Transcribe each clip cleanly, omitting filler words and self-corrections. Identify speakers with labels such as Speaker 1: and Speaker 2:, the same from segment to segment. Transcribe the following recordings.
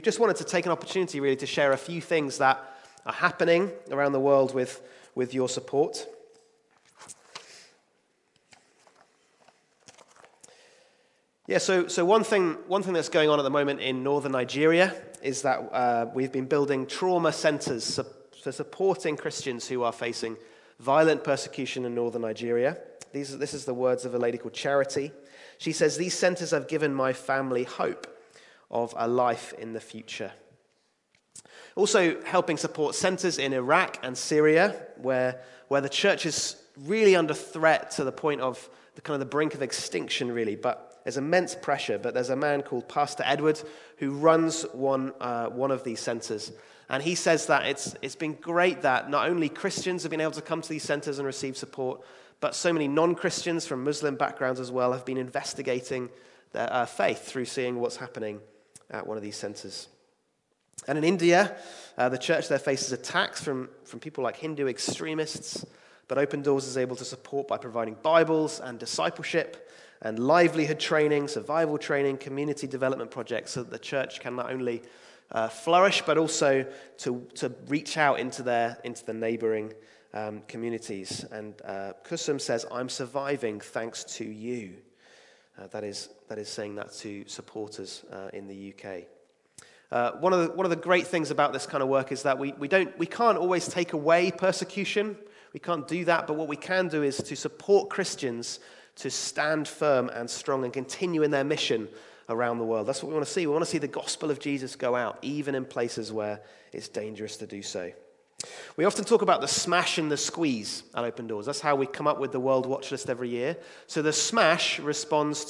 Speaker 1: just wanted to take an opportunity really to share a few things that are happening around the world with your support. Yeah, so one thing that's going on at the moment in northern Nigeria is that we've been building trauma centers for supporting Christians who are facing violent persecution in northern Nigeria. This is the words of a lady called Charity. She says, "These centers have given my family hope of a life in the future." Also helping support centers in Iraq and Syria, where the church is really under threat to the point of the brink of extinction, really. But there's immense pressure. But there's a man called Pastor Edward who runs one of these centers. And he says that it's been great that not only Christians have been able to come to these centers and receive support, but so many non-Christians from Muslim backgrounds as well have been investigating their faith through seeing what's happening at one of these centers. And in India, the church there faces attacks from people like Hindu extremists, but Open Doors is able to support by providing Bibles and discipleship and livelihood training, survival training, community development projects, so that the church can not only flourish, but also to reach out into the neighboring communities. And Kusum says, "I'm surviving thanks to you." That is saying that to supporters in the UK. One of the great things about this kind of work is that we can't always take away persecution. We can't do that, but what we can do is to support Christians to stand firm and strong and continue in their mission around the world. That's what we want to see. We want to see the gospel of Jesus go out, even in places where it's dangerous to do so. We often talk about the smash and the squeeze at Open Doors. That's how we come up with the World Watch List every year. So the smash refers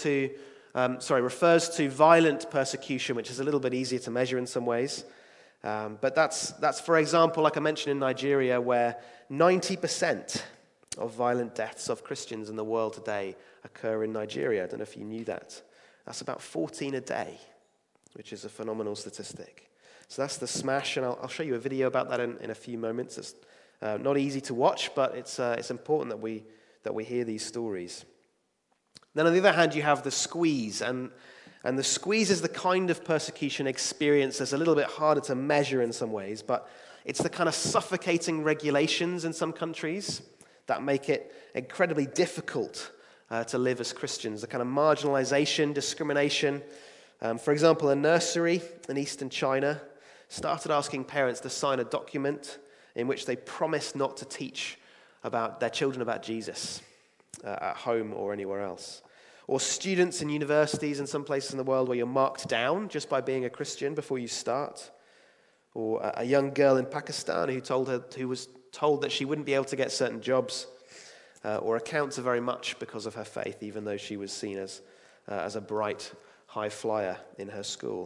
Speaker 1: to violent persecution, which is a little bit easier to measure in some ways. But that's, for example, like I mentioned in Nigeria, where 90% of violent deaths of Christians in the world today occur in Nigeria. I don't know if you knew that. That's about 14 a day, which is a phenomenal statistic. So that's the smash, and I'll show you a video about that in a few moments. It's not easy to watch, but it's important that we hear these stories. Then on the other hand, you have the squeeze, and the squeeze is the kind of persecution experience that's a little bit harder to measure in some ways, but it's the kind of suffocating regulations in some countries that make it incredibly difficult to live as Christians. The kind of marginalization, discrimination. For example, a nursery in eastern China started asking parents to sign a document in which they promised not to teach about their children about Jesus at home or anywhere else. Or students in universities in some places in the world where you're marked down just by being a Christian before you start. Or a young girl in Pakistan who was told that she wouldn't be able to get certain jobs or account to very much because of her faith, even though she was seen as a bright high flyer in her school.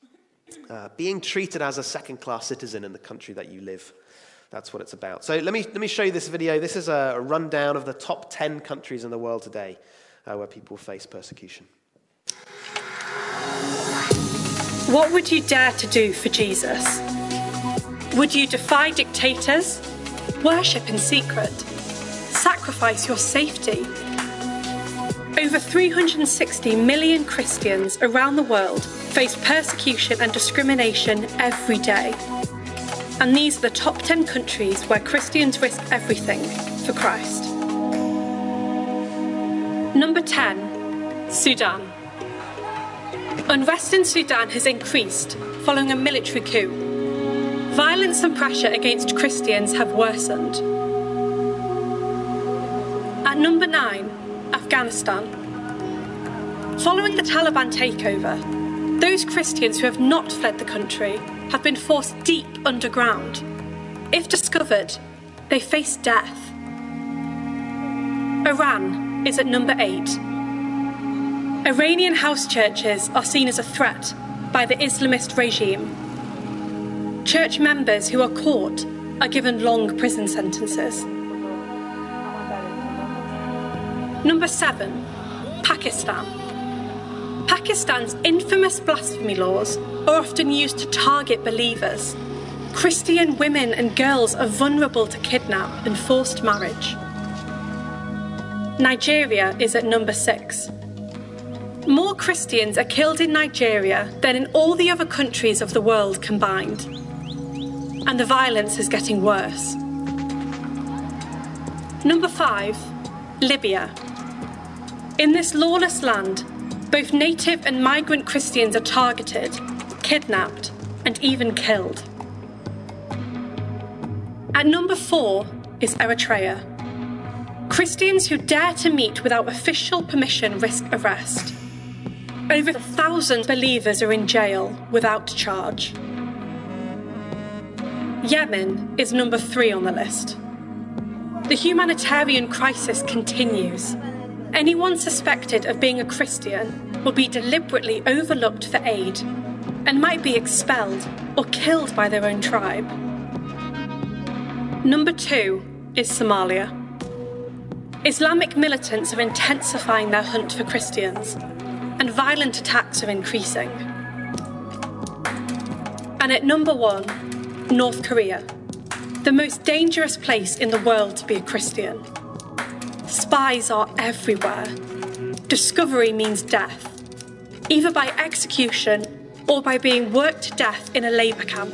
Speaker 1: Being treated as a second-class citizen in the country that you live. That's what it's about. So let me show you this video. This is a rundown of the top 10 countries in the world today where people face persecution.
Speaker 2: What would you dare to do for Jesus? Would you defy dictators? Worship in secret? Sacrifice your safety? Over 360 million Christians around the world face persecution and discrimination every day. And these are the top 10 countries where Christians risk everything for Christ. Number 10, Sudan. Unrest in Sudan has increased following a military coup. Violence and pressure against Christians have worsened. At number 9, Afghanistan. Following the Taliban takeover, those Christians who have not fled the country have been forced deep underground. If discovered, they face death. Iran is at number 8. Iranian house churches are seen as a threat by the Islamist regime. Church members who are caught are given long prison sentences. Number 7, Pakistan. Pakistan's infamous blasphemy laws are often used to target believers. Christian women and girls are vulnerable to kidnap and forced marriage. Nigeria is at number 6. More Christians are killed in Nigeria than in all the other countries of the world combined. And the violence is getting worse. Number 5, Libya. In this lawless land, both native and migrant Christians are targeted, kidnapped, and even killed. At number 4 is Eritrea. Christians who dare to meet without official permission risk arrest. Over 1,000 believers are in jail without charge. Yemen is number 3 on the list. The humanitarian crisis continues. Anyone suspected of being a Christian will be deliberately overlooked for aid and might be expelled or killed by their own tribe. Number 2 is Somalia. Islamic militants are intensifying their hunt for Christians, and violent attacks are increasing. And at number 1, North Korea, the most dangerous place in the world to be a Christian. Spies are everywhere. Discovery means death, either by execution or by being worked to death in a labour camp.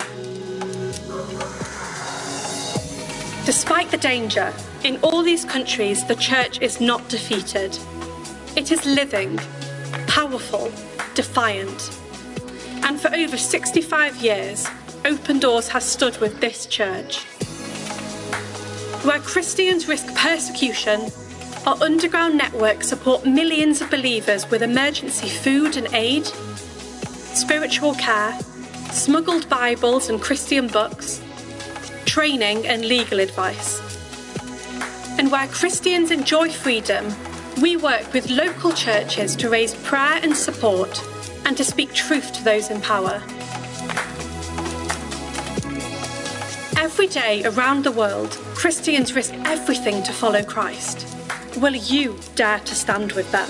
Speaker 2: Despite the danger, in all these countries the church is not defeated. It is living, powerful, defiant. And for over 65 years, Open Doors has stood with this church. Where Christians risk persecution, our underground networks support millions of believers with emergency food and aid, spiritual care, smuggled Bibles and Christian books, training and legal advice. And where Christians enjoy freedom, we work with local churches to raise prayer and support and to speak truth to those in power. Every day around the world, Christians risk everything to follow Christ. Will you dare to stand with them?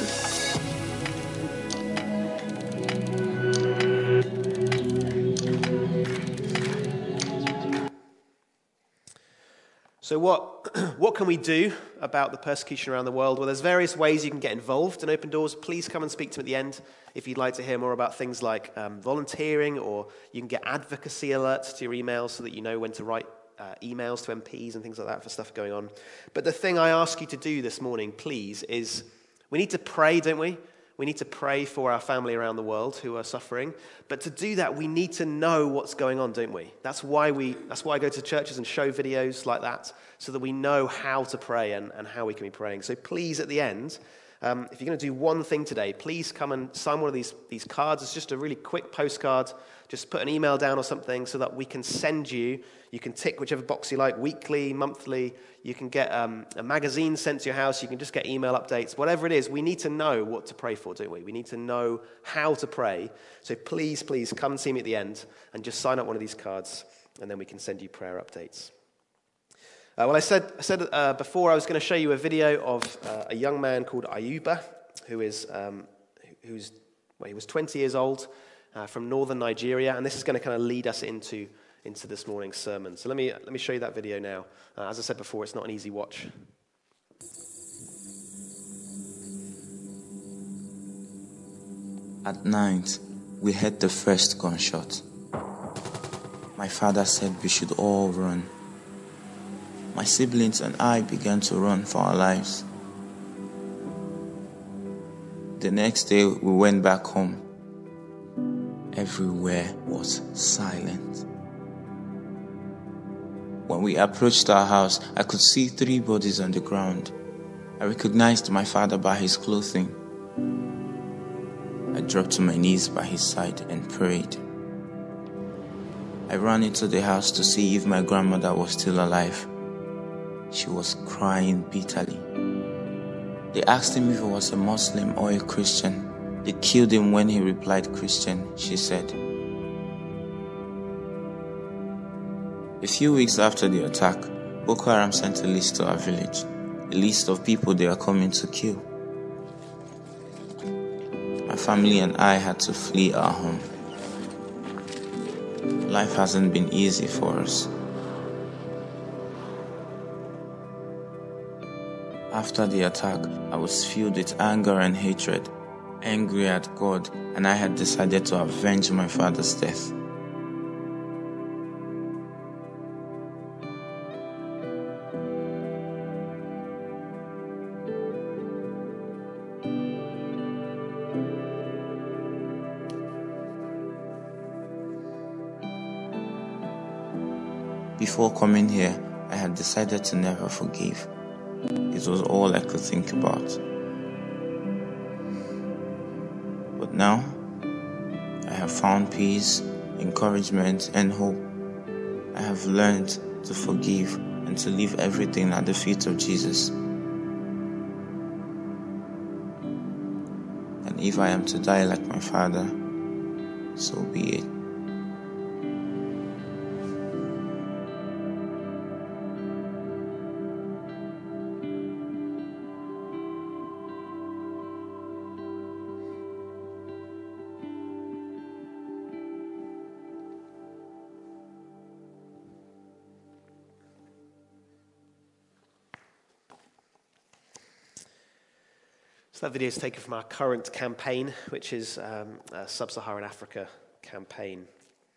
Speaker 1: So what can we do about the persecution around the world? Well, there's various ways you can get involved in Open Doors. Please come and speak to me at the end if you'd like to hear more about things like volunteering, or you can get advocacy alerts to your emails so that you know when to write emails to MPs and things like that for stuff going on. But the thing I ask you to do this morning, please, is we need to pray, don't we? We need to pray for our family around the world who are suffering. But to do that, we need to know what's going on, don't we? That's why I go to churches and show videos like that, so that we know how to pray and how we can be praying. So please, at the end, if you're going to do one thing today, please come and sign one of these cards. It's just a really quick postcard. Just put an email down or something so that we can send you. You can tick whichever box you like, weekly, monthly. You can get a magazine sent to your house. You can just get email updates. Whatever it is, we need to know what to pray for, don't we? We need to know how to pray. So please, please come and see me at the end and just sign up one of these cards, and then we can send you prayer updates. Well, I said before I was going to show you a video of a young man called Ayuba, he was 20 years old, from northern Nigeria, and this is going to kind of lead us into this morning's sermon. So let me show you that video now. As I said before, it's not an easy watch.
Speaker 3: At night, we heard the first gunshot. My father said we should all run. My siblings and I began to run for our lives. The next day, we went back home. Everywhere was silent. When we approached our house, I could see 3 bodies on the ground. I recognized my father by his clothing. I dropped to my knees by his side and prayed. I ran into the house to see if my grandmother was still alive. She was crying bitterly. They asked him if he was a Muslim or a Christian. They killed him when he replied Christian, she said. A few weeks after the attack, Boko Haram sent a list to our village, a list of people they are coming to kill. My family and I had to flee our home. Life hasn't been easy for us. After the attack, I was filled with anger and hatred. angry at God, and I had decided to avenge my father's death. Before coming here, I had decided to never forgive. It was all I could think about. But now, I have found peace, encouragement, and hope. I have learned to forgive and to leave everything at the feet of Jesus. And if I am to die like my father, so be it.
Speaker 1: So that video is taken from our current campaign, which is a Sub-Saharan Africa campaign.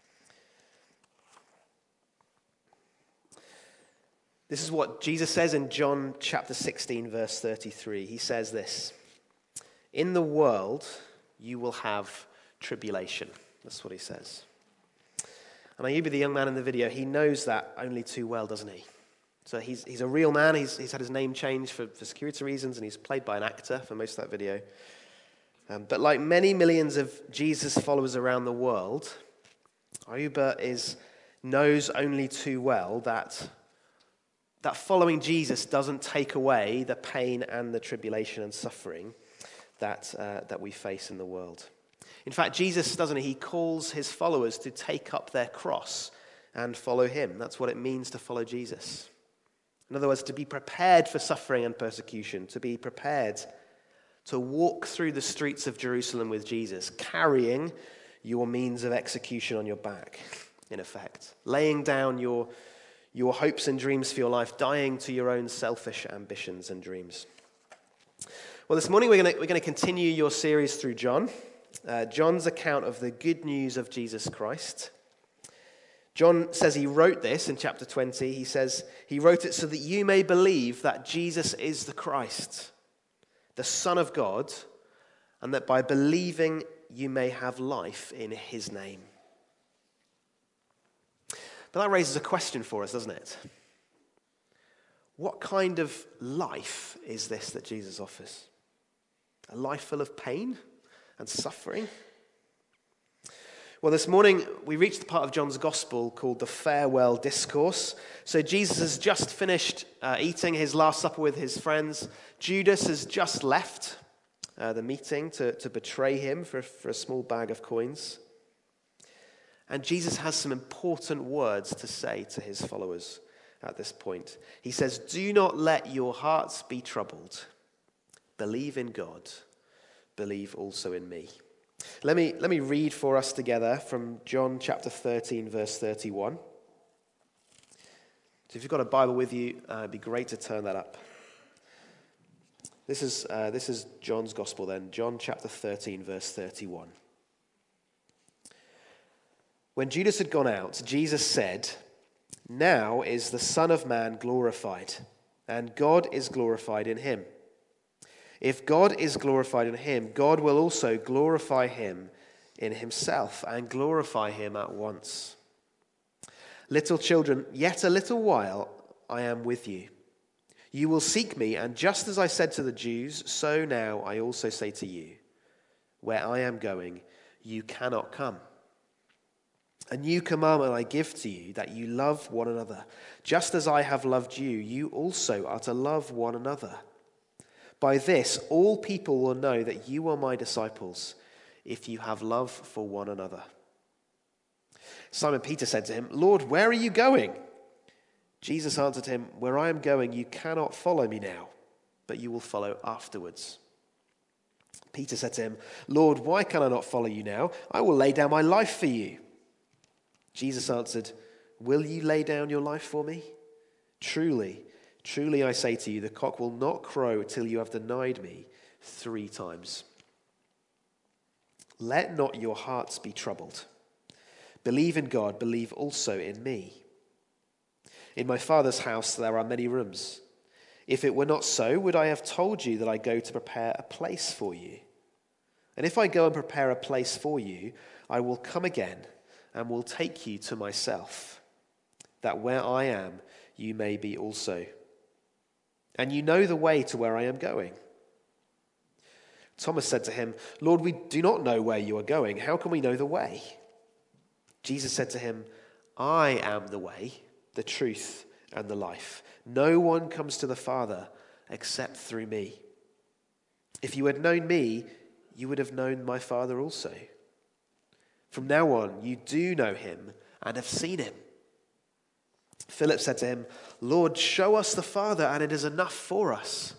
Speaker 1: This is what Jesus says in John chapter 16, verse 33. He says this: "In the world you will have tribulation." That's what he says. And Ayubi, the young man in the video, he knows that only too well, doesn't he? So he's a real man. He's had his name changed for security reasons, and he's played by an actor for most of that video. But like many millions of Jesus followers around the world, Ayuba knows only too well that following Jesus doesn't take away the pain and the tribulation and suffering that we face in the world. In fact, Jesus, doesn't he calls his followers to take up their cross and follow him. That's what it means to follow Jesus. In other words, to be prepared for suffering and persecution, to be prepared to walk through the streets of Jerusalem with Jesus, carrying your means of execution on your back, in effect, laying down your hopes and dreams for your life, dying to your own selfish ambitions and dreams. Well, this morning we're going to continue your series through John, John's account of the good news of Jesus Christ. John says he wrote this in chapter 20. He says he wrote it so that you may believe that Jesus is the Christ, the Son of God, and that by believing you may have life in his name. But that raises a question for us, doesn't it? What kind of life is this that Jesus offers? A life full of pain and suffering? Well, this morning we reached the part of John's gospel called the farewell discourse. So Jesus has just finished eating his last supper with his friends. Judas has just left the meeting to betray him for a small bag of coins. And Jesus has some important words to say to his followers at this point. He says, "Do not let your hearts be troubled. Believe in God. Believe also in me." Let me read for us together from John chapter 13, verse 31. So if you've got a Bible with you, it'd be great to turn that up. This is John's gospel then, John chapter 13, verse 31. When Judas had gone out, Jesus said, "Now is the Son of Man glorified, and God is glorified in him. If God is glorified in him, God will also glorify him in himself and glorify him at once. Little children, yet a little while I am with you. You will seek me, and just as I said to the Jews, so now I also say to you, where I am going, you cannot come. A new commandment I give to you, that you love one another. Just as I have loved you, you also are to love one another. By this, all people will know that you are my disciples, if you have love for one another." Simon Peter said to him, "Lord, where are you going?" Jesus answered him, "Where I am going, you cannot follow me now, but you will follow afterwards." Peter said to him, "Lord, why can I not follow you now? I will lay down my life for you." Jesus answered, "Will you lay down your life for me? Truly, truly I say to you, the cock will not crow till you have denied me 3 times. Let not your hearts be troubled. Believe in God, believe also in me. In my Father's house there are many rooms. If it were not so, would I have told you that I go to prepare a place for you? And if I go and prepare a place for you, I will come again and will take you to myself, that where I am, you may be also. And you know the way to where I am going. Thomas said to him, Lord, we do not know where you are going. How can we know the way? Jesus said to him, I am the way, the truth, and the life. No one comes to the Father except through me. If you had known me, you would have known my Father also. From now on, you do know him and have seen him. Philip said to him, Lord, show us the Father, and it is enough for us.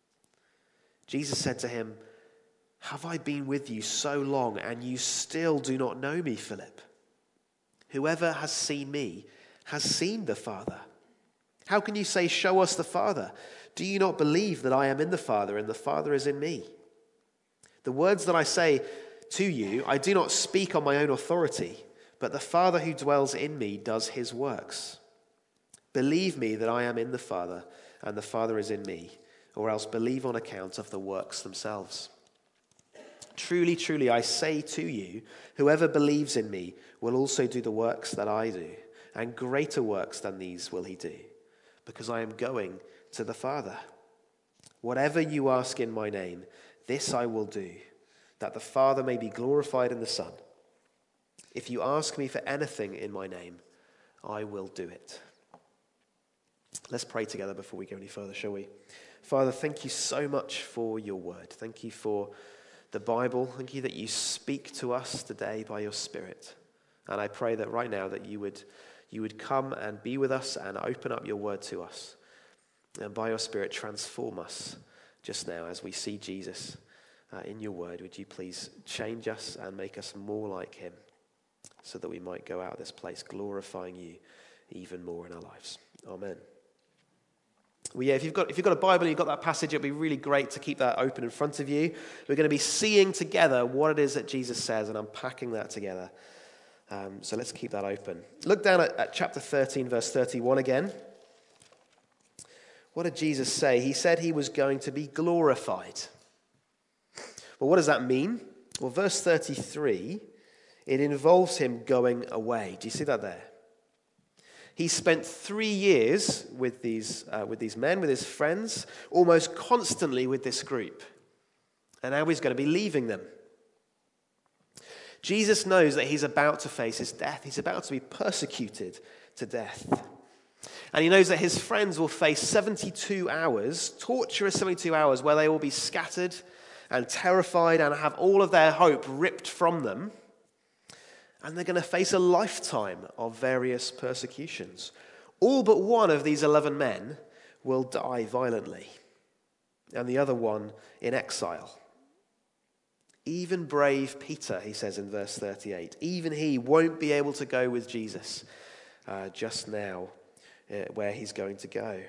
Speaker 1: Jesus said to him, have I been with you so long, and you still do not know me, Philip? Whoever has seen me has seen the Father. How can you say, show us the Father? Do you not believe that I am in the Father, and the Father is in me? The words that I say to you, I do not speak on my own authority, but the Father who dwells in me does his works. Believe me that I am in the Father, and the Father is in me, or else believe on account of the works themselves. Truly, truly, I say to you, whoever believes in me will also do the works that I do, and greater works than these will he do, because I am going to the Father. Whatever you ask in my name, this I will do, that the Father may be glorified in the Son. If you ask me for anything in my name, I will do it. Let's pray together before we go any further, shall we? Father, thank you so much for your word. Thank you for the Bible. Thank you that you speak to us today by your Spirit. And I pray that right now that you would come and be with us and open up your word to us. And by your Spirit transform us just now as we see Jesus in your word. Would you please change us and make us more like him so that we might go out of this place glorifying you even more in our lives. Amen. Well, yeah, if you've got a Bible and you've got that passage, it'd be really great to keep that open in front of you. We're going to be seeing together what it is that Jesus says and unpacking that together. So let's keep that open. Look down at chapter 13, verse 31 again. What did Jesus say? He said he was going to be glorified. Well, what does that mean? Well, verse 33, it involves him going away. Do you see that there? He spent 3 years with these men, with his friends, almost constantly with this group. And now he's going to be leaving them. Jesus knows that he's about to face his death. He's about to be persecuted to death. And he knows that his friends will face 72 hours, torturous 72 hours, where they will be scattered and terrified and have all of their hope ripped from them. And they're going to face a lifetime of various persecutions. All but one of these 11 men will die violently, and the other one in exile. Even brave Peter, he says in verse 38, even he won't be able to go with Jesus just now where he's going to go.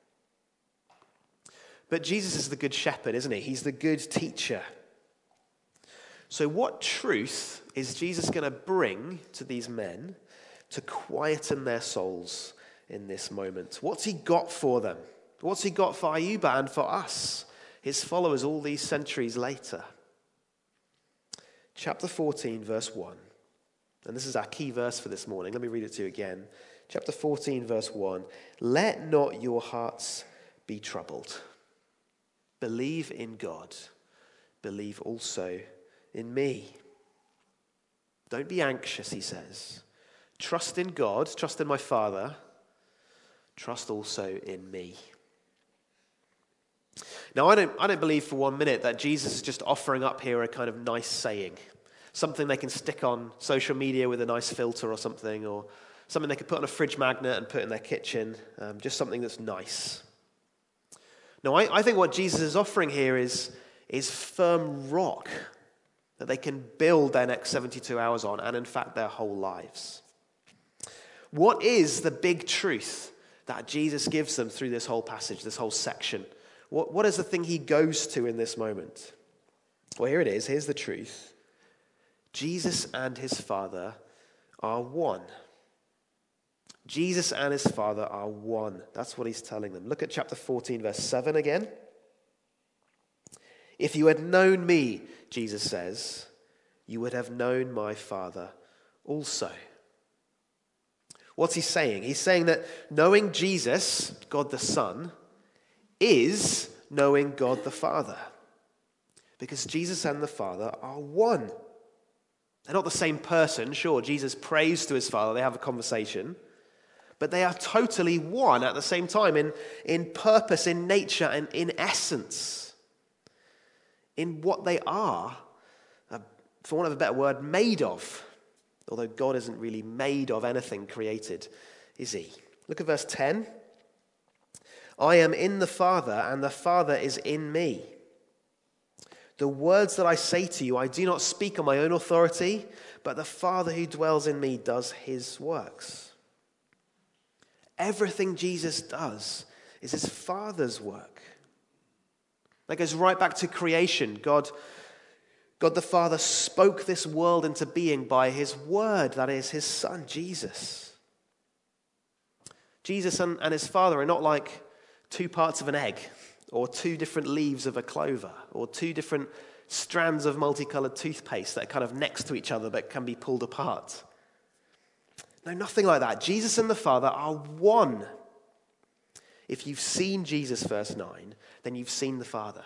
Speaker 1: But Jesus is the good shepherd, isn't he? He's the good teacher. So what truth is Jesus going to bring to these men to quieten their souls in this moment? What's he got for them? What's he got for Ayuba and for us, his followers all these centuries later? Chapter 14, verse 1. And this is our key verse for this morning. Let me read it to you again. Chapter 14, verse 1. Let not your hearts be troubled. Believe in God. Believe also in me. Don't be anxious, he says. Trust in God, trust in my Father, trust also in me. Now, I don't believe for 1 minute that Jesus is just offering up here a kind of nice saying, something they can stick on social media with a nice filter or something, or something they could put on a fridge magnet and put in their kitchen, just something that's nice. No, I think what Jesus is offering here is firm rock that they can build their next 72 hours on, and in fact their whole lives. What is the big truth that Jesus gives them through this whole passage, this whole section? What is the thing he goes to in this moment? Well, here it is. Here's the truth. Jesus and his Father are one. Jesus and his Father are one. That's what he's telling them. Look at chapter 14, verse 7 again. If you had known me, Jesus says, you would have known my Father also. What's he saying? He's saying that knowing Jesus, God the Son, is knowing God the Father. Because Jesus and the Father are one. They're not the same person. Sure, Jesus prays to his Father. They have a conversation. But they are totally one at the same time in purpose, in nature, and in essence. In what they are, for want of a better word, made of. Although God isn't really made of anything created, is he? Look at verse 10. I am in the Father, and the Father is in me. The words that I say to you, I do not speak on my own authority, but the Father who dwells in me does his works. Everything Jesus does is his Father's work. That goes right back to creation. God the Father spoke this world into being by his word, that is his Son, Jesus. Jesus and his Father are not like two parts of an egg, or two different leaves of a clover, or two different strands of multicolored toothpaste that are kind of next to each other but can be pulled apart. No, nothing like that. Jesus and the Father are one. If you've seen Jesus, verse 9, then you've seen the Father.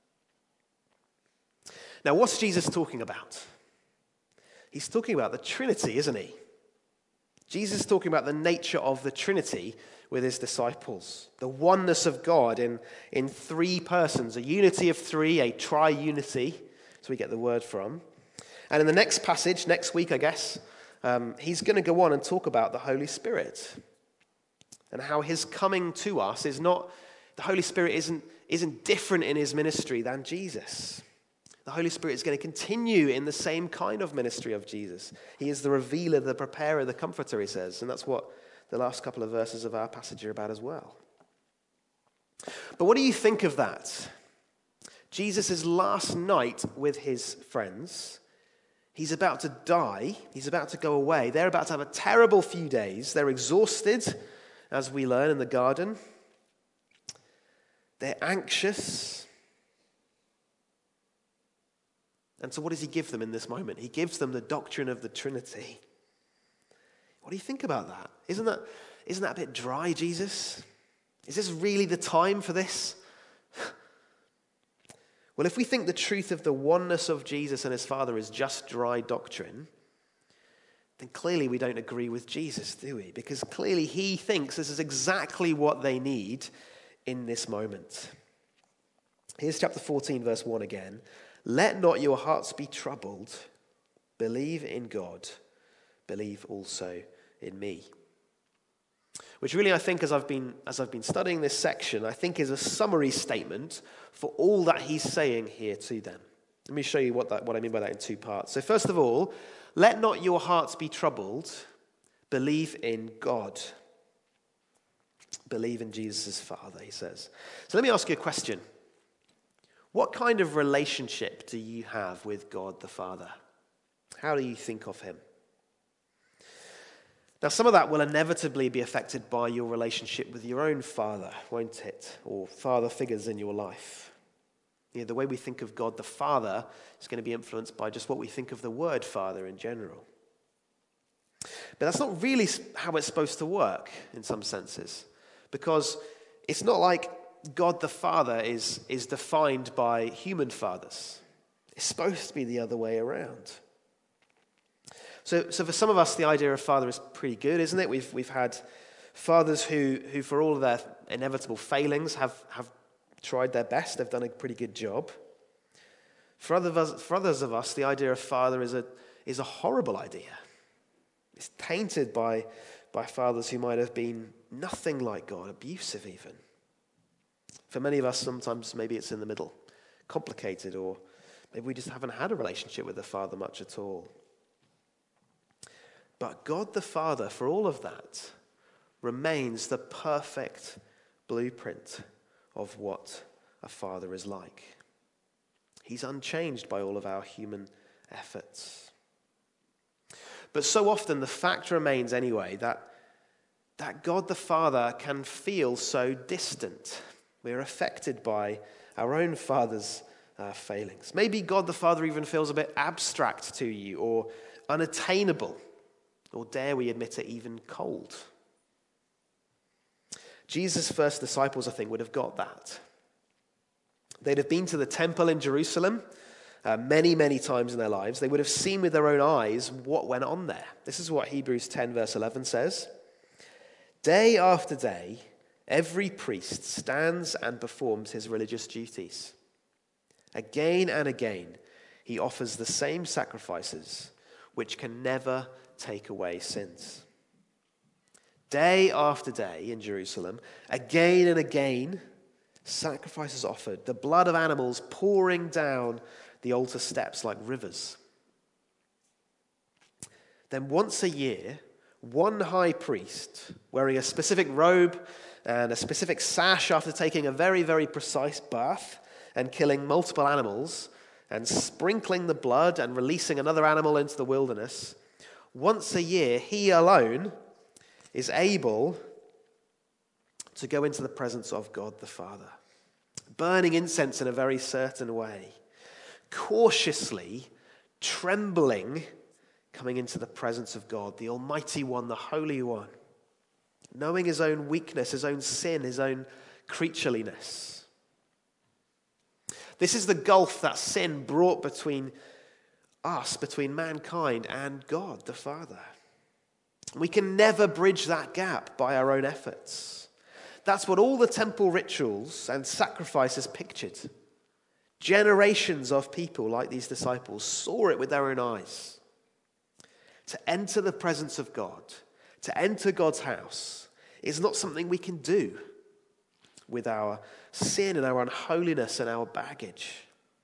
Speaker 1: Now, what's Jesus talking about? He's talking about the Trinity, isn't he? Jesus is talking about the nature of the Trinity with his disciples. The oneness of God in three persons, a unity of three, a triunity, so we get the word from. And in the next passage, next week, I guess, he's going to go on and talk about the Holy Spirit and how his coming to us is not, the Holy Spirit isn't different in his ministry than Jesus. The Holy Spirit is going to continue in the same kind of ministry of Jesus. He is the revealer, the preparer, the comforter, he says. And that's what the last couple of verses of our passage are about as well. But what do you think of that? Jesus' last night with his friends. He's about to die. He's about to go away. They're about to have a terrible few days. They're exhausted, as we learn in the garden. They're anxious. And so what does he give them in this moment? He gives them the doctrine of the Trinity. What do you think about that? Isn't that a bit dry, Jesus? Is this really the time for this? Well, if we think the truth of the oneness of Jesus and his Father is just dry doctrine, then clearly we don't agree with Jesus, do we? Because clearly he thinks this is exactly what they need in this moment. Here's chapter 14, verse 1 again. Let not your hearts be troubled. Believe in God. Believe also in me. Which really, I think, as I've been studying this section, I think is a summary statement for all that he's saying here to them. Let me show you what I mean by that in two parts. So first of all, let not your hearts be troubled. Believe in God. Believe in Jesus' Father, he says. So let me ask you a question. What kind of relationship do you have with God the Father? How do you think of him? Now, some of that will inevitably be affected by your relationship with your own father, won't it? Or father figures in your life. You know, the way we think of God the Father is going to be influenced by just what we think of the word Father in general. But that's not really how it's supposed to work in some senses. Because it's not like God the Father is defined by human fathers. It's supposed to be the other way around. So for some of us, the idea of father is pretty good, isn't it? We've had fathers who for all of their inevitable failings have tried their best. They've done a pretty good job. For others of us, the idea of father is a horrible idea. It's tainted by fathers who might have been nothing like God, abusive even. For many of us, sometimes maybe it's in the middle, complicated, or maybe we just haven't had a relationship with the Father much at all. But God the Father, for all of that, remains the perfect blueprint of what a father is like. He's unchanged by all of our human efforts. But so often the fact remains anyway that God the Father can feel so distant. We're affected by our own Father's failings. Maybe God the Father even feels a bit abstract to you or unattainable, or dare we admit it, even cold. Jesus' first disciples, I think, would have got that. They'd have been to the temple in Jerusalem many, many times in their lives. They would have seen with their own eyes what went on there. This is what Hebrews 10 verse 11 says. Day after day, every priest stands and performs his religious duties. Again and again, he offers the same sacrifices, which can never take away sins. Day after day in Jerusalem, again and again, sacrifices offered, the blood of animals pouring down the altar steps like rivers. Then once a year, one high priest, wearing a specific robe and a specific sash after taking a very, very precise bath and killing multiple animals and sprinkling the blood and releasing another animal into the wilderness, once a year, he alone is able to go into the presence of God the Father, burning incense in a very certain way, cautiously, trembling, coming into the presence of God, the Almighty One, the Holy One, knowing his own weakness, his own sin, his own creatureliness. This is the gulf that sin brought between us, between mankind and God the Father. We can never bridge that gap by our own efforts. That's what all the temple rituals and sacrifices pictured. Generations of people like these disciples saw it with their own eyes. To enter the presence of God, to enter God's house, is not something we can do with our sin and our unholiness and our baggage.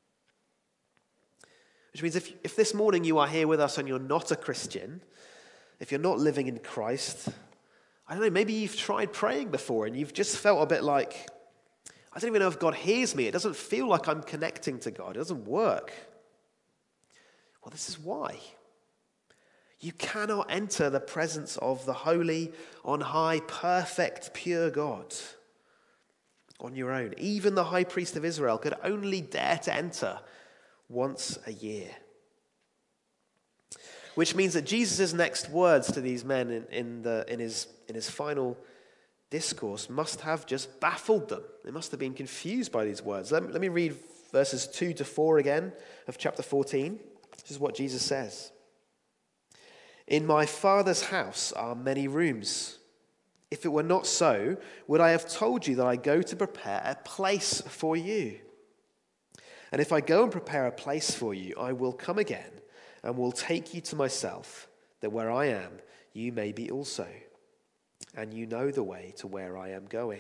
Speaker 1: Which means if this morning you are here with us and you're not a Christian, if you're not living in Christ, I don't know, maybe you've tried praying before and you've just felt a bit like, I don't even know if God hears me. It doesn't feel like I'm connecting to God. It doesn't work. Well, this is why. You cannot enter the presence of the holy, on high, perfect, pure God on your own. Even the high priest of Israel could only dare to enter once a year. Which means that Jesus' next words to these men in his final discourse must have just baffled them. They must have been confused by these words. Let me read verses 2 to 4 again of chapter 14. This is what Jesus says. In my Father's house are many rooms. If it were not so, would I have told you that I go to prepare a place for you? And if I go and prepare a place for you, I will come again and will take you to myself, that where I am, you may be also. And you know the way to where I am going.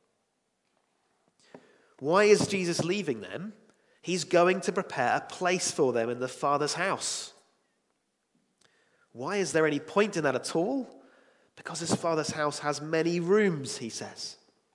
Speaker 1: Why is Jesus leaving them? He's going to prepare a place for them in the Father's house. Why is there any point in that at all? Because his Father's house has many rooms, he says.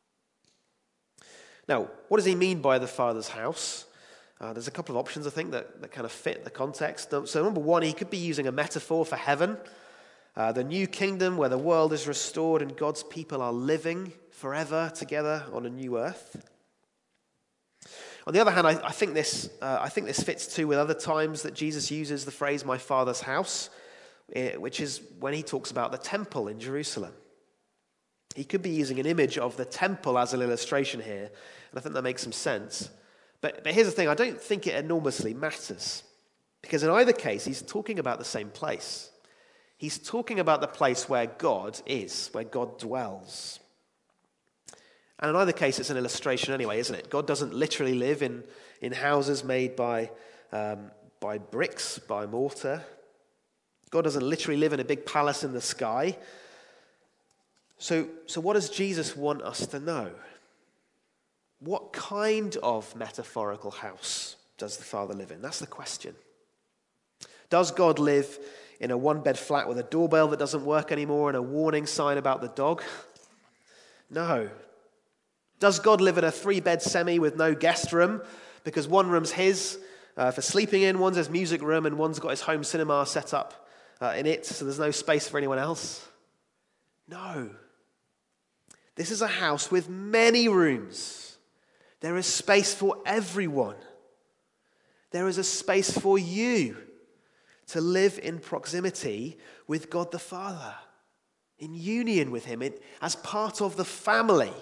Speaker 1: Now, what does he mean by the Father's house? There's a couple of options, I think, that kind of fit the context. So number one, he could be using a metaphor for heaven, the new kingdom where the world is restored and God's people are living forever together on a new earth. On the other hand, I think this fits too with other times that Jesus uses the phrase "my Father's house," which is when he talks about the temple in Jerusalem. He could be using an image of the temple as an illustration here, and I think that makes some sense. But here's the thing, I don't think it enormously matters, because in either case, he's talking about the same place. He's talking about the place where God is, where God dwells. And in either case, it's an illustration anyway, isn't it? God doesn't literally live in houses made by bricks, by mortar. God doesn't literally live in a big palace in the sky. So what does Jesus want us to know? What kind of metaphorical house does the Father live in? That's the question. Does God live in a one-bed flat with a doorbell that doesn't work anymore and a warning sign about the dog? No. Does God live in a 3-bed semi with no guest room because one room's his for sleeping in, one's his music room, and one's got his home cinema set up in it, so there's no space for anyone else? No. This is a house with many rooms. There is space for everyone. There is a space for you to live in proximity with God the Father, in union with him, as part of the family.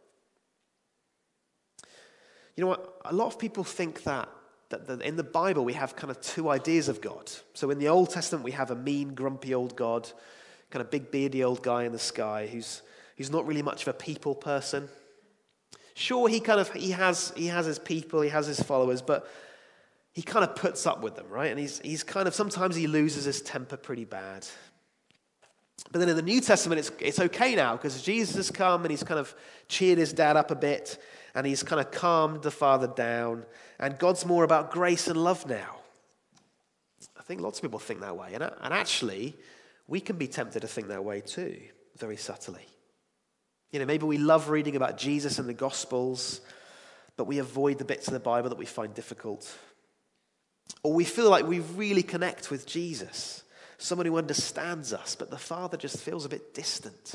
Speaker 1: You know what? A lot of people think that in the Bible we have kind of two ideas of God. So in the Old Testament we have a mean, grumpy old God, kind of big beardy old guy in the sky who's not really much of a people person. Sure, he has his people, he has his followers, but he kind of puts up with them, right? And he's kind of, sometimes he loses his temper pretty bad. But then in the New Testament, it's okay now because Jesus has come and he's kind of cheered his dad up a bit and he's kind of calmed the Father down, and God's more about grace and love now. I think lots of people think that way, and actually, we can be tempted to think that way too, very subtly. You know, maybe we love reading about Jesus in the Gospels, but we avoid the bits of the Bible that we find difficult. Or we feel like we really connect with Jesus, someone who understands us, but the Father just feels a bit distant.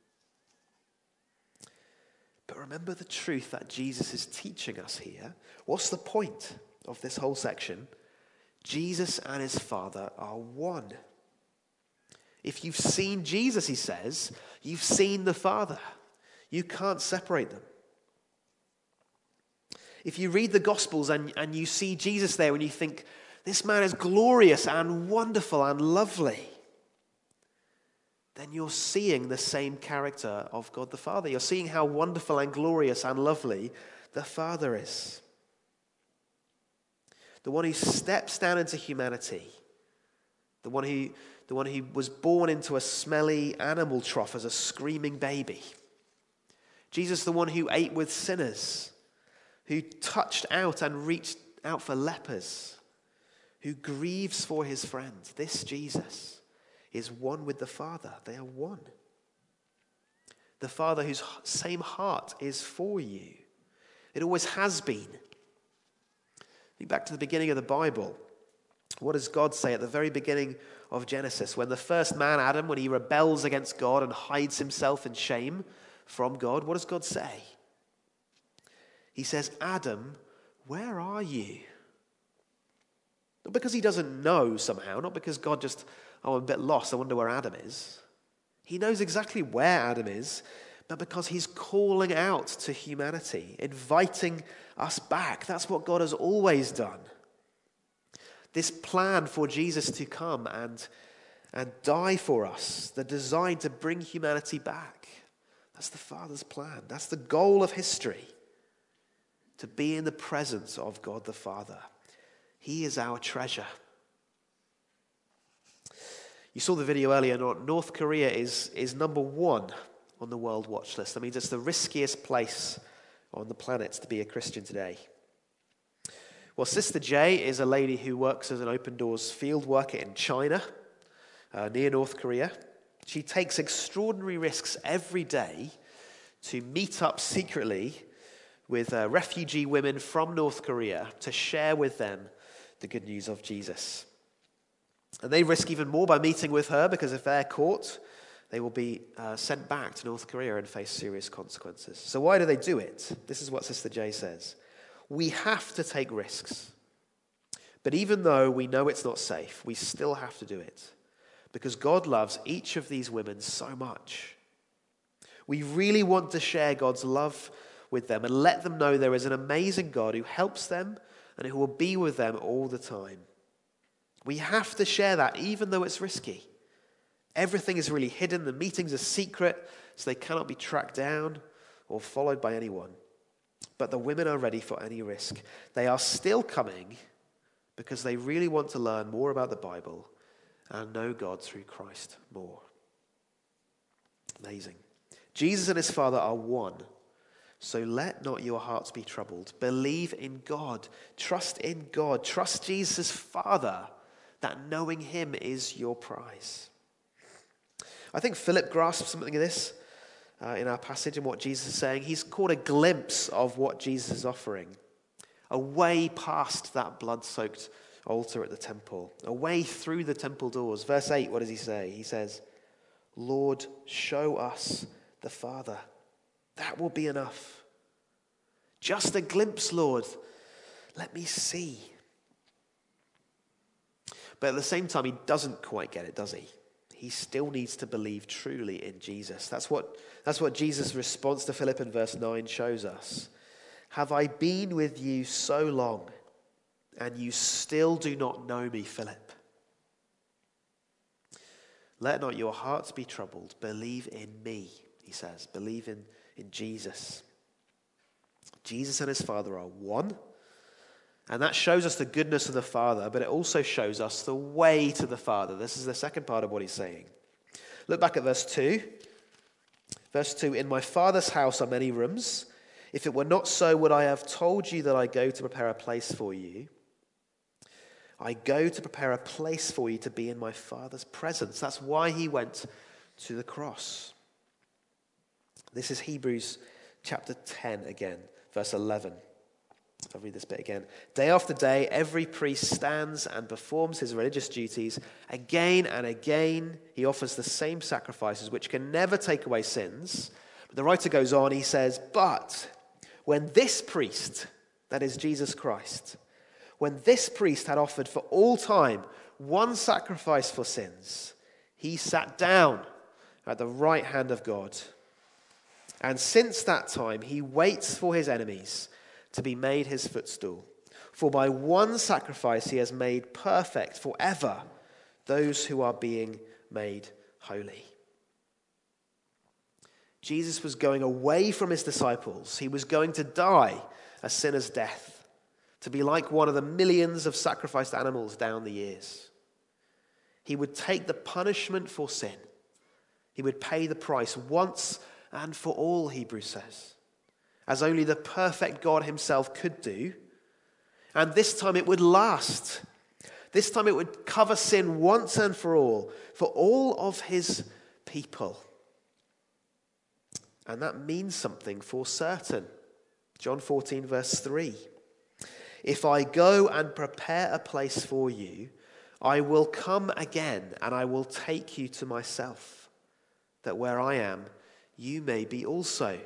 Speaker 1: But remember the truth that Jesus is teaching us here. What's the point of this whole section? Jesus and his Father are one. If you've seen Jesus, he says, you've seen the Father. You can't separate them. If you read the Gospels and you see Jesus there and you think, this man is glorious and wonderful and lovely, then you're seeing the same character of God the Father. You're seeing how wonderful and glorious and lovely the Father is. The one who steps down into humanity, the one who was born into a smelly animal trough as a screaming baby. Jesus, the one who ate with sinners, who touched out and reached out for lepers, who grieves for his friends. This Jesus is one with the Father. They are one. The Father whose same heart is for you. It always has been. Think back to the beginning of the Bible. What does God say at the very beginning of Genesis? When the first man, Adam, when he rebels against God and hides himself in shame from God, what does God say? He says, Adam, where are you? Not because he doesn't know somehow, not because God just, I'm a bit lost, I wonder where Adam is. He knows exactly where Adam is, but because he's calling out to humanity, inviting us back. That's what God has always done. This plan for Jesus to come and die for us, the design to bring humanity back, that's the Father's plan. That's the goal of history, to be in the presence of God the Father. He is our treasure. You saw the video earlier. North Korea is number one on the world watch list. That means it's the riskiest place on the planet to be a Christian today. Well, Sister J is a lady who works as an Open Doors field worker in China, near North Korea. She takes extraordinary risks every day to meet up secretly with refugee women from North Korea to share with them the good news of Jesus. And they risk even more by meeting with her, because if they're caught, they will be sent back to North Korea and face serious consequences. So why do they do it? This is what Sister J says. We have to take risks. But even though we know it's not safe, we still have to do it, because God loves each of these women so much. We really want to share God's love with them and let them know there is an amazing God who helps them and who will be with them all the time. We have to share that even though it's risky. Everything is really hidden. The meetings are secret, so they cannot be tracked down or followed by anyone. But the women are ready for any risk. They are still coming because they really want to learn more about the Bible and know God through Christ more. Amazing. Jesus and his Father are one. So let not your hearts be troubled. Believe in God. Trust in God. Trust Jesus' Father, that knowing him is your prize. I think Philip grasps something of this in our passage and what Jesus is saying. He's caught a glimpse of what Jesus is offering, a way past that blood-soaked altar at the temple, a way through the temple doors. Verse 8, what does he say? He says, Lord, show us the Father. That will be enough. Just a glimpse, Lord. Let me see. But at the same time, he doesn't quite get it, does he? He still needs to believe truly in Jesus. That's what Jesus' response to Philip in verse 9 shows us. Have I been with you so long, and you still do not know me, Philip? Let not your hearts be troubled. Believe in me, he says. Believe in Jesus. Jesus and his Father are one. And that shows us the goodness of the Father, but it also shows us the way to the Father. This is the second part of what he's saying. Look back at verse 2. Verse 2, in my Father's house are many rooms. If it were not so, would I have told you that I go to prepare a place for you? I go to prepare a place for you to be in my Father's presence. That's why he went to the cross. This is Hebrews chapter 10 again, verse 11. I'll read this bit again. Day after day, every priest stands and performs his religious duties. Again and again, he offers the same sacrifices, which can never take away sins. But the writer goes on, he says, but when this priest, that is Jesus Christ, when this priest had offered for all time one sacrifice for sins, he sat down at the right hand of God. And since that time, he waits for his enemies to be made his footstool. For by one sacrifice he has made perfect forever those who are being made holy. Jesus was going away from his disciples. He was going to die a sinner's death, to be like one of the millions of sacrificed animals down the years. He would take the punishment for sin. He would pay the price once and for all, Hebrews says, as only the perfect God himself could do. And this time it would last. This time it would cover sin once and for all of his people. And that means something for certain. John 14, verse 3. If I go and prepare a place for you, I will come again and I will take you to myself, that where I am, you may be also.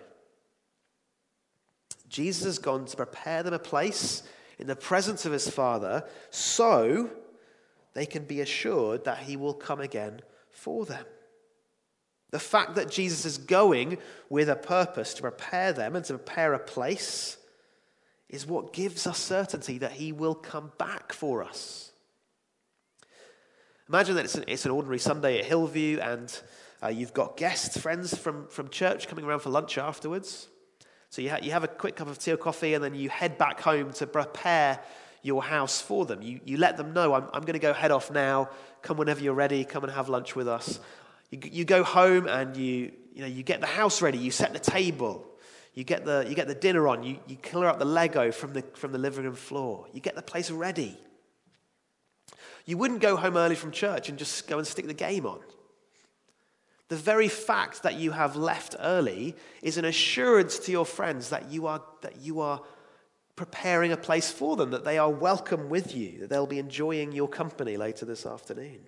Speaker 1: Jesus has gone to prepare them a place in the presence of his Father so they can be assured that he will come again for them. The fact that Jesus is going with a purpose to prepare them and to prepare a place is what gives us certainty that he will come back for us. Imagine that it's an ordinary Sunday at Hillview and you've got guests, friends from church coming around for lunch afterwards. So you have a quick cup of tea or coffee and then you head back home to prepare your house for them. You let them know, I'm going to go head off now. Come whenever you're ready. Come and have lunch with us. You go home and you get the house ready. You set the table. You get the dinner on. You clear up the Lego from the living room floor. You get the place ready. You wouldn't go home early from church and just go and stick the game on. The very fact that you have left early is an assurance to your friends that you are preparing a place for them, that they are welcome with you, that they'll be enjoying your company later this afternoon.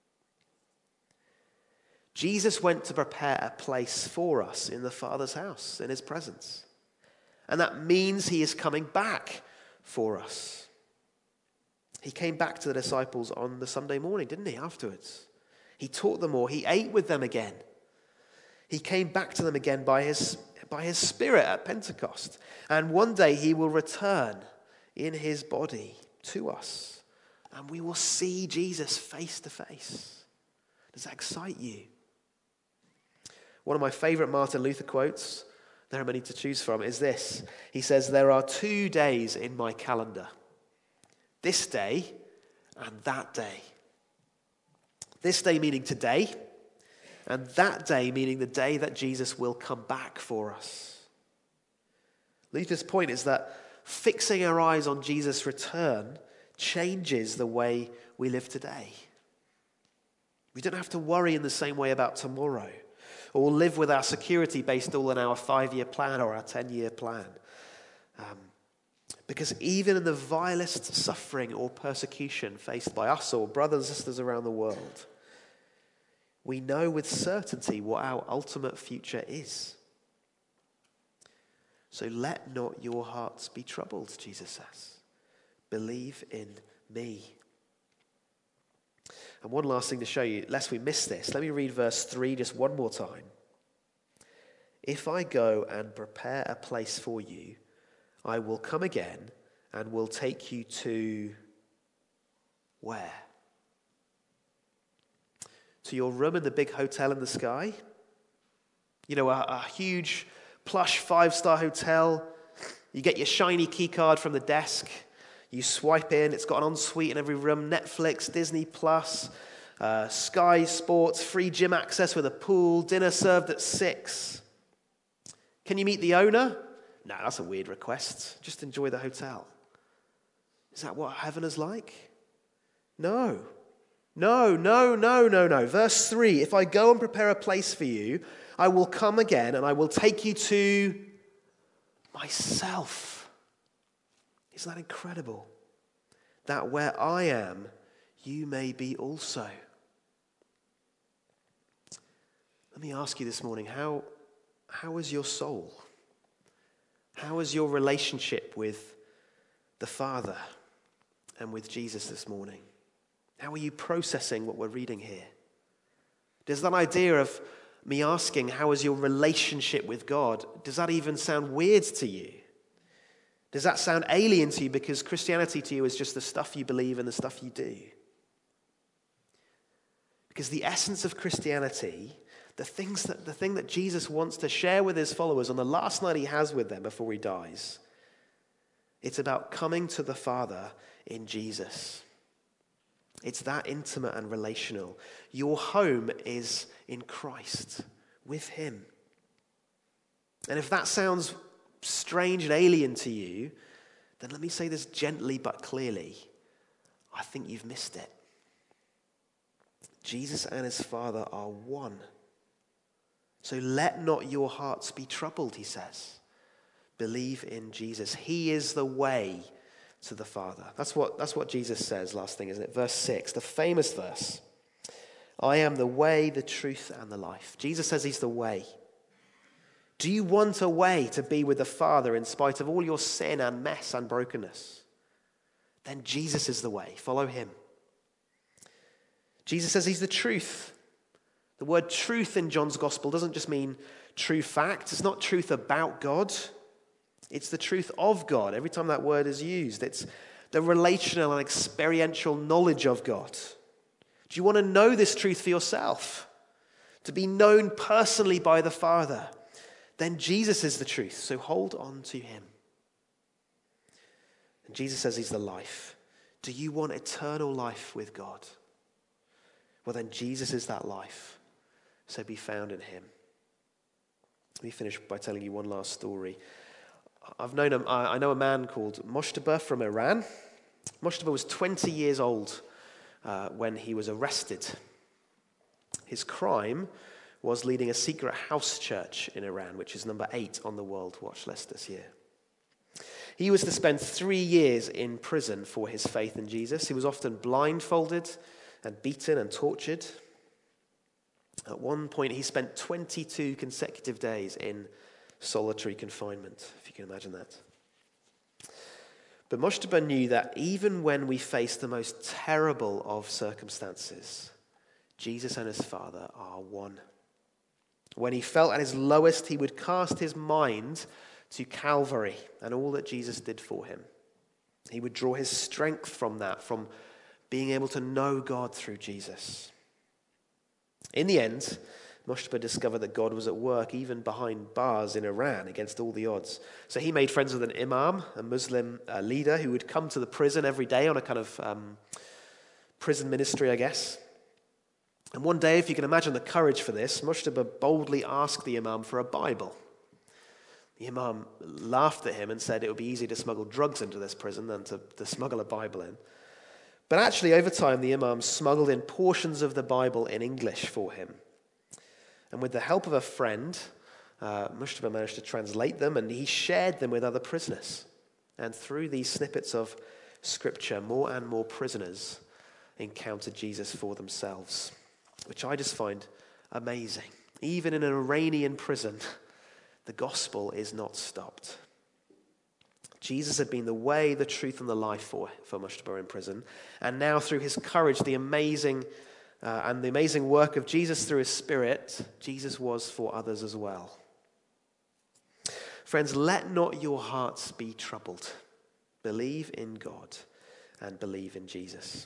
Speaker 1: Jesus went to prepare a place for us in the Father's house, in his presence. And that means he is coming back for us. He came back to the disciples on the Sunday morning, didn't he, afterwards? He taught them more. He ate with them again. He came back to them again by his Spirit at Pentecost. And one day he will return in his body to us. And we will see Jesus face to face. Does that excite you? One of my favorite Martin Luther quotes, there are many to choose from, is this. He says, there are 2 days in my calendar. This day and that day. This day meaning today, and that day meaning the day that Jesus will come back for us. Luther's point is that fixing our eyes on Jesus' return changes the way we live today. We don't have to worry in the same way about tomorrow, or live with our security based all on our 5-year plan or our 10-year plan. Because even in the vilest suffering or persecution faced by us or brothers and sisters around the world, we know with certainty what our ultimate future is. So let not your hearts be troubled, Jesus says. Believe in me. And one last thing to show you, lest we miss this, let me read verse 3 just one more time. If I go and prepare a place for you, I will come again and will take you to where? To your room in the big hotel in the sky? You know, a huge plush 5-star hotel. You get your shiny key card from the desk. You swipe in. It's got an ensuite in every room. Netflix, Disney Plus, Sky Sports, free gym access with a pool, dinner served at 6. Can you meet the owner? No, that's a weird request. Just enjoy the hotel. Is that what heaven is like? No. No. Verse 3, if I go and prepare a place for you, I will come again and I will take you to myself. Isn't that incredible? That where I am, you may be also. Let me ask you this morning, how is your soul? How is your relationship with the Father and with Jesus this morning? How are you processing what we're reading here? Does that idea of me asking, how is your relationship with God, does that even sound weird to you? Does that sound alien to you because Christianity to you is just the stuff you believe and the stuff you do? Because the essence of Christianity, the thing that Jesus wants to share with his followers on the last night he has with them before he dies, it's about coming to the Father in Jesus. It's that intimate and relational. Your home is in Christ, with him. And if that sounds strange and alien to you, then let me say this gently but clearly. I think you've missed it. Jesus and his Father are one. So let not your hearts be troubled, he says. Believe in Jesus. He is the way to the Father. That's what Jesus says, last thing, isn't it? Verse 6, the famous verse. I am the way, the truth, and the life. Jesus says he's the way. Do you want a way to be with the Father in spite of all your sin and mess and brokenness? Then Jesus is the way. Follow him. Jesus says he's the truth. The word truth in John's gospel doesn't just mean true fact. It's not truth about God. It's the truth of God. Every time that word is used, it's the relational and experiential knowledge of God. Do you want to know this truth for yourself? To be known personally by the Father? Then Jesus is the truth, so hold on to him. And Jesus says he's the life. Do you want eternal life with God? Well, then Jesus is that life, so be found in him. Let me finish by telling you one last story. I know a man called Moshtaba from Iran. Moshtaba was 20 years old when he was arrested. His crime was leading a secret house church in Iran, which is number 8 on the World Watch list this year. He was to spend 3 years in prison for his faith in Jesus. He was often blindfolded and beaten and tortured. At one point, he spent 22 consecutive days in solitary confinement, if you can imagine that. But Moshtaba knew that even when we face the most terrible of circumstances, Jesus and his Father are one. When he felt at his lowest, he would cast his mind to Calvary and all that Jesus did for him. He would draw his strength from that, from being able to know God through Jesus. In the end, Moshtaba discovered that God was at work even behind bars in Iran against all the odds. So he made friends with an imam, a Muslim leader who would come to the prison every day on a kind of prison ministry, I guess. And one day, if you can imagine the courage for this, Moshtaba boldly asked the imam for a Bible. The imam laughed at him and said it would be easier to smuggle drugs into this prison than to smuggle a Bible in. But actually, over time, the imam smuggled in portions of the Bible in English for him. And with the help of a friend, Moshtaba managed to translate them, and he shared them with other prisoners. And through these snippets of Scripture, more and more prisoners encounter Jesus for themselves, which I just find amazing. Even in an Iranian prison, the gospel is not stopped. Jesus had been the way, the truth, and the life for Mujtaba in prison. And now through his courage, the amazing work of Jesus through his Spirit, Jesus was for others as well. Friends, let not your hearts be troubled. Believe in God and believe in Jesus.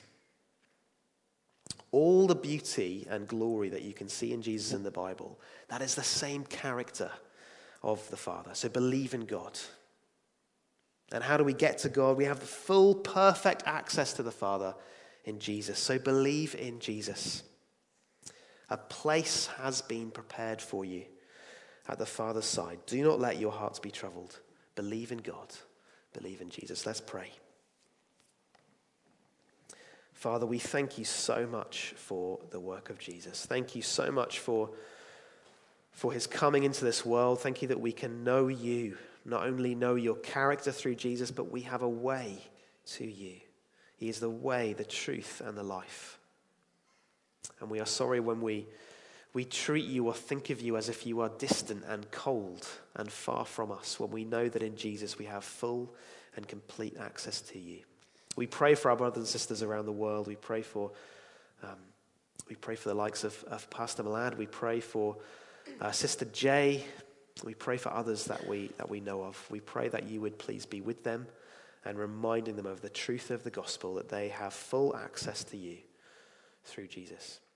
Speaker 1: All the beauty and glory that you can see in Jesus in the Bible, that is the same character of the Father. So believe in God. And how do we get to God? We have the full, perfect access to the Father in Jesus. So believe in Jesus. A place has been prepared for you at the Father's side. Do not let your hearts be troubled. Believe in God. Believe in Jesus. Let's pray. Father, we thank you so much for the work of Jesus. Thank you so much for his coming into this world. Thank you that we can know you, not only know your character through Jesus, but we have a way to you. He is the way, the truth, and the life. And we are sorry when we treat you or think of you as if you are distant and cold and far from us, when we know that in Jesus we have full and complete access to you. We pray for our brothers and sisters around the world. We pray for the likes of Pastor Malad. We pray for Sister Jay. We pray for others that we know of. We pray that you would please be with them and reminding them of the truth of the gospel, that they have full access to you through Jesus.